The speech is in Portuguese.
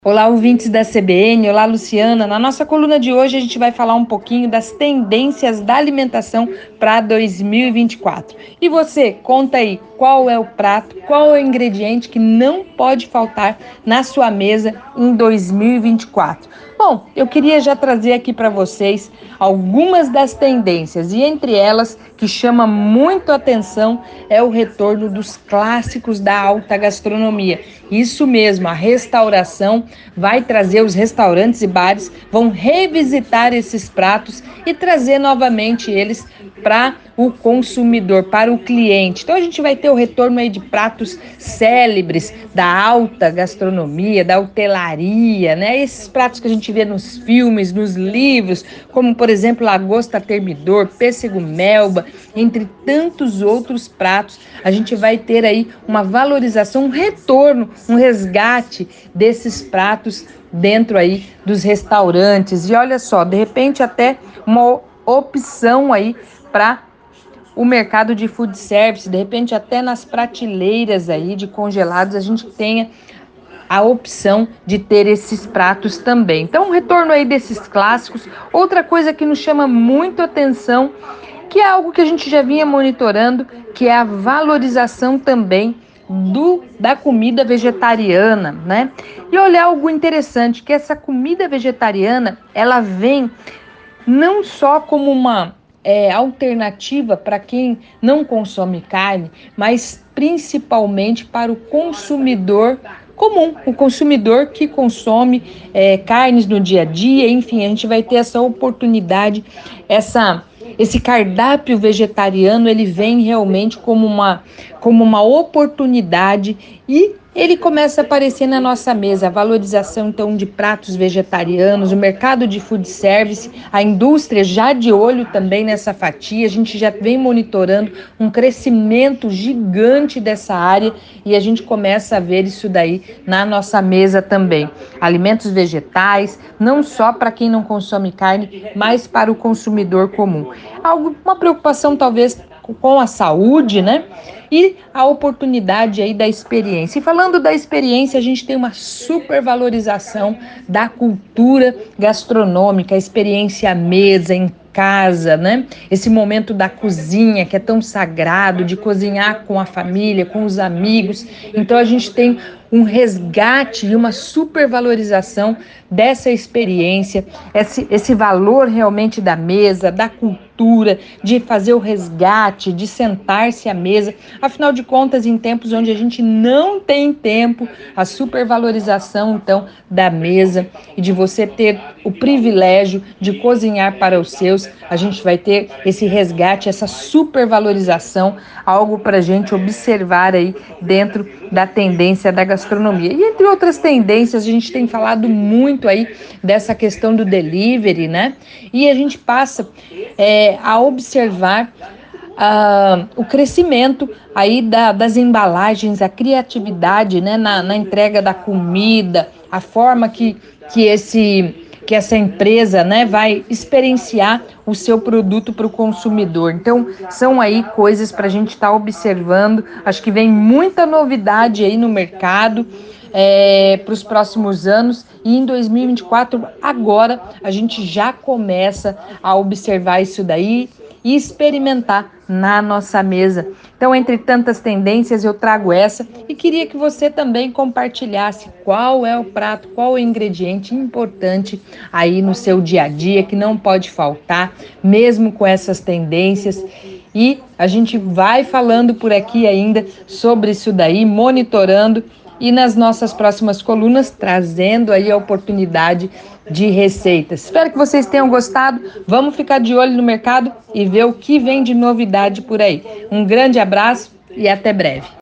Olá, ouvintes da CBN. Olá, Luciana. Na nossa coluna de hoje, a gente vai falar um pouquinho das tendências da alimentação para 2024. E você, conta aí, qual é o prato, qual é o ingrediente que não pode faltar na sua mesa em 2024? Bom, eu queria já trazer aqui para vocês algumas das tendências e entre elas, que chama muito a atenção, é o retorno dos clássicos da alta gastronomia. Isso mesmo, a restauração vai trazer, os restaurantes e bares vão revisitar esses pratos e trazer novamente eles para o consumidor, para o cliente. Então a gente vai ter o retorno aí de pratos célebres da alta gastronomia, da hotelaria, né? Esses pratos que a gente vê nos filmes, nos livros, como por exemplo lagosta termidor, pêssego melba, entre tantos outros pratos. A gente vai ter aí uma valorização, um retorno, um resgate desses pratos dentro aí dos restaurantes. E olha só, de repente até uma opção aí para o mercado de food service, de repente até nas prateleiras aí de congelados a gente tenha a opção de ter esses pratos também. Então, um retorno aí desses clássicos. Outra coisa que nos chama muito atenção, que é algo que a gente já vinha monitorando, que é a valorização também da comida vegetariana, né? E olha algo interessante, que essa comida vegetariana, ela vem não só como uma alternativa para quem não consome carne, mas principalmente para o consumidor comum, o consumidor que consome carnes no dia a dia. Enfim, a gente vai ter essa oportunidade, esse cardápio vegetariano, ele vem realmente como uma oportunidade e ele começa a aparecer na nossa mesa. A valorização, então, de pratos vegetarianos, o mercado de food service, a indústria já de olho também nessa fatia. A gente já vem monitorando um crescimento gigante dessa área e a gente começa a ver isso daí na nossa mesa também. Alimentos vegetais, não só para quem não consome carne, mas para o consumidor comum. Uma preocupação talvez com a saúde, né? E a oportunidade aí da experiência. E falando da experiência, a gente tem uma supervalorização da cultura gastronômica, a experiência à mesa, em casa, né? Esse momento da cozinha que é tão sagrado, de cozinhar com a família, com os amigos. Então a gente tem um resgate e uma supervalorização dessa experiência, esse valor realmente da mesa, da cultura, de fazer o resgate, de sentar-se à mesa. Afinal de contas, em tempos onde a gente não tem tempo, a supervalorização, então, da mesa e de você ter o privilégio de cozinhar para os seus, a gente vai ter esse resgate, essa supervalorização, algo para a gente observar aí dentro da tendência da gastronomia. E entre outras tendências, a gente tem falado muito aí dessa questão do delivery, né? E a gente passa a observar o crescimento aí das embalagens, a criatividade, né, na entrega da comida, a forma que essa empresa, né, vai experienciar o seu produto para o consumidor. Então, são aí coisas para a gente estar observando. Acho que vem muita novidade aí no mercado para os próximos anos, e em 2024, agora, a gente já começa a observar isso daí e experimentar na nossa mesa. Então, entre tantas tendências, eu trago essa e queria que você também compartilhasse qual é o prato, qual é o ingrediente importante aí no seu dia a dia, que não pode faltar, mesmo com essas tendências. E a gente vai falando por aqui ainda sobre isso daí, monitorando, e nas nossas próximas colunas trazendo aí a oportunidade de receitas. Espero que vocês tenham gostado. Vamos ficar de olho no mercado e ver o que vem de novidade por aí. Um grande abraço e até breve.